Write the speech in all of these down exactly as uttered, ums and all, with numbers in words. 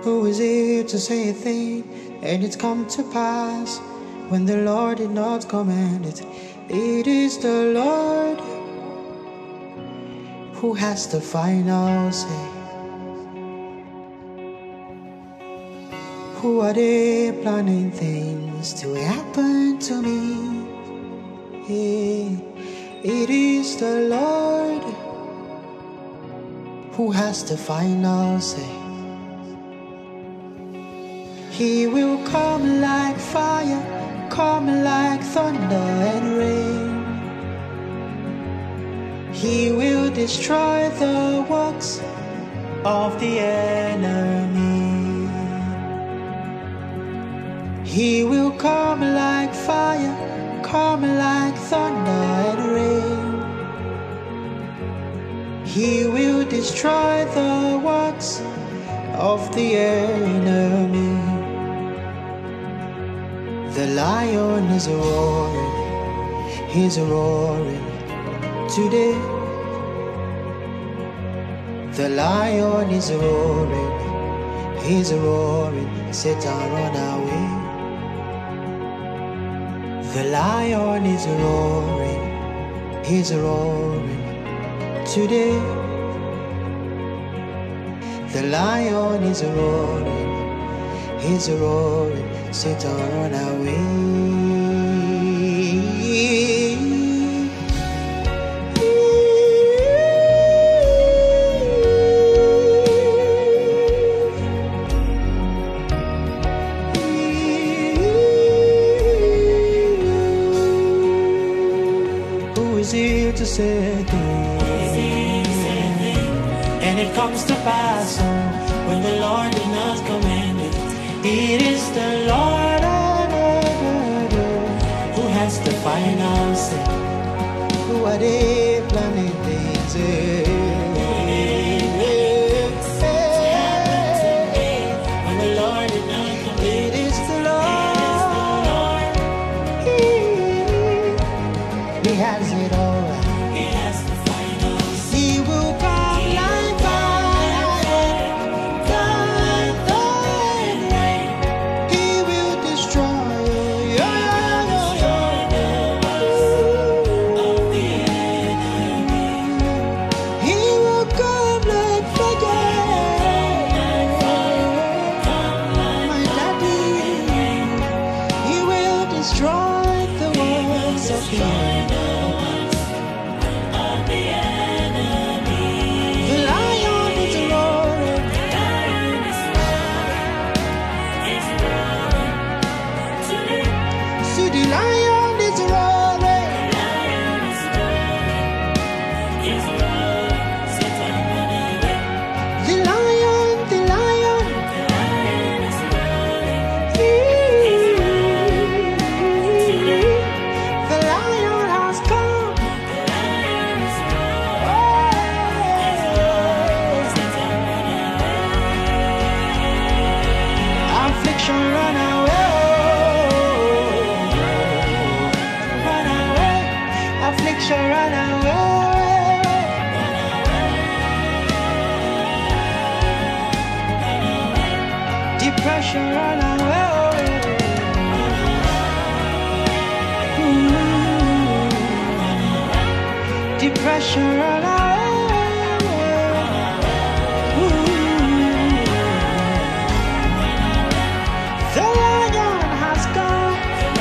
Who is here to say a thing, and it's come to pass when the Lord did not command it? It is the Lord who has the final say. Who are they planning things to happen to me? It is the Lord who has the final say. He will come like fire, come like thunder and rain. He will destroy the works of the enemy. He will come like fire, come like thunder and rain. He will destroy the works of the enemy. The lion is roaring, he's roaring today. The lion is roaring, he's roaring, Satan run away. The lion is roaring, he's roaring today. The lion is roaring, he's roaring, Satan run away. Who is here to say things, and it comes to pass when the Lord did not command it? It is the Lord who has the final say. Who are they planning things? When the Lord did not command it, is the Lord. He, he has it all. He has the final say. He will come like fire, like thunder. He will destroy your He will come like fire, my daddy. He will destroy the works of the enemy. The lion is roaring, see the lion is roaring. The lion, the lion, the lion has come. Affliction run away, run away. Affliction run away. Depression run away. Ooh. Depression run away. Ooh. The lion has come.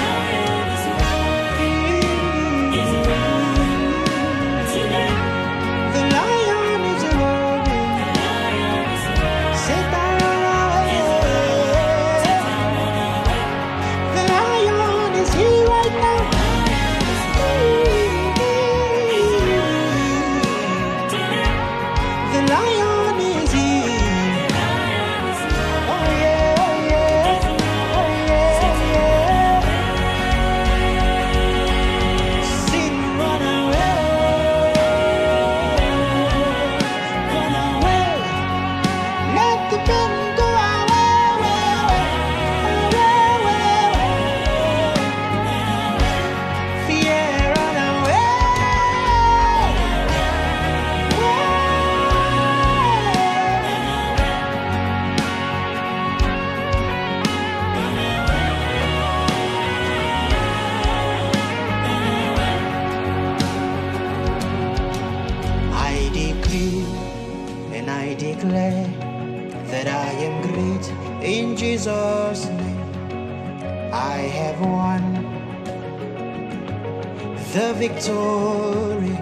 The lion is roaring. Satan run away. The lion is here right now. Jesus' name, I have won the victory.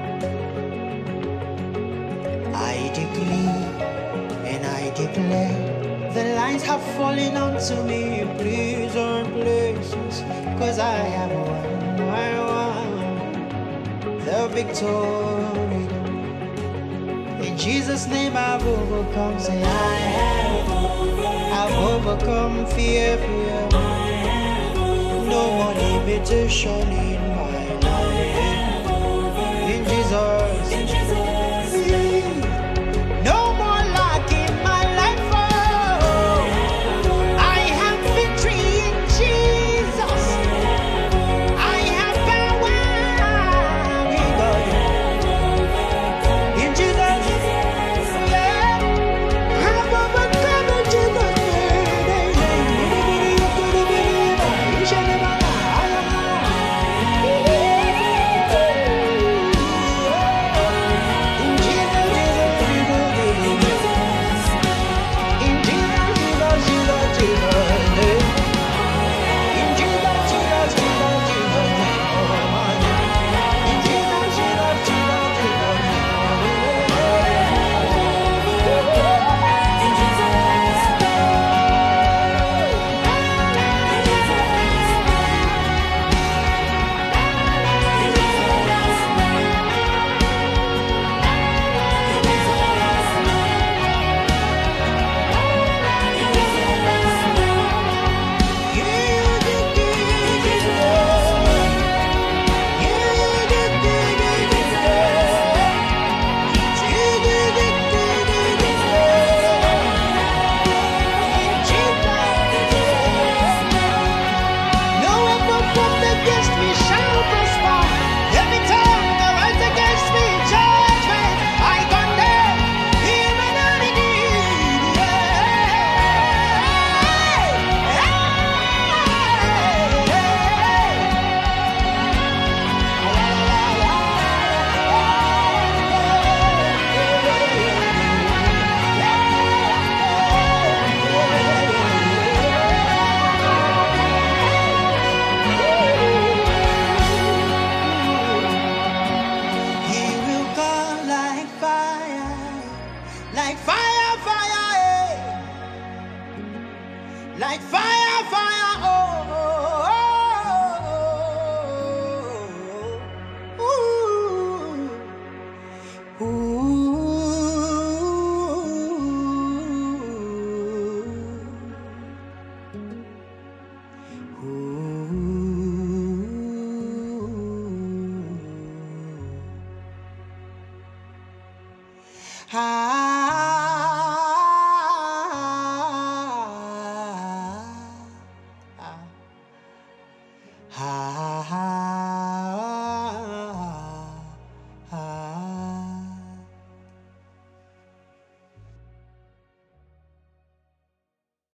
I decree and I declare, the lines have fallen onto me in pleasant places, cause I have won, I won the victory. In Jesus' name I've overcome, say I have overcome. I've overcome fear, fear. No more limitation.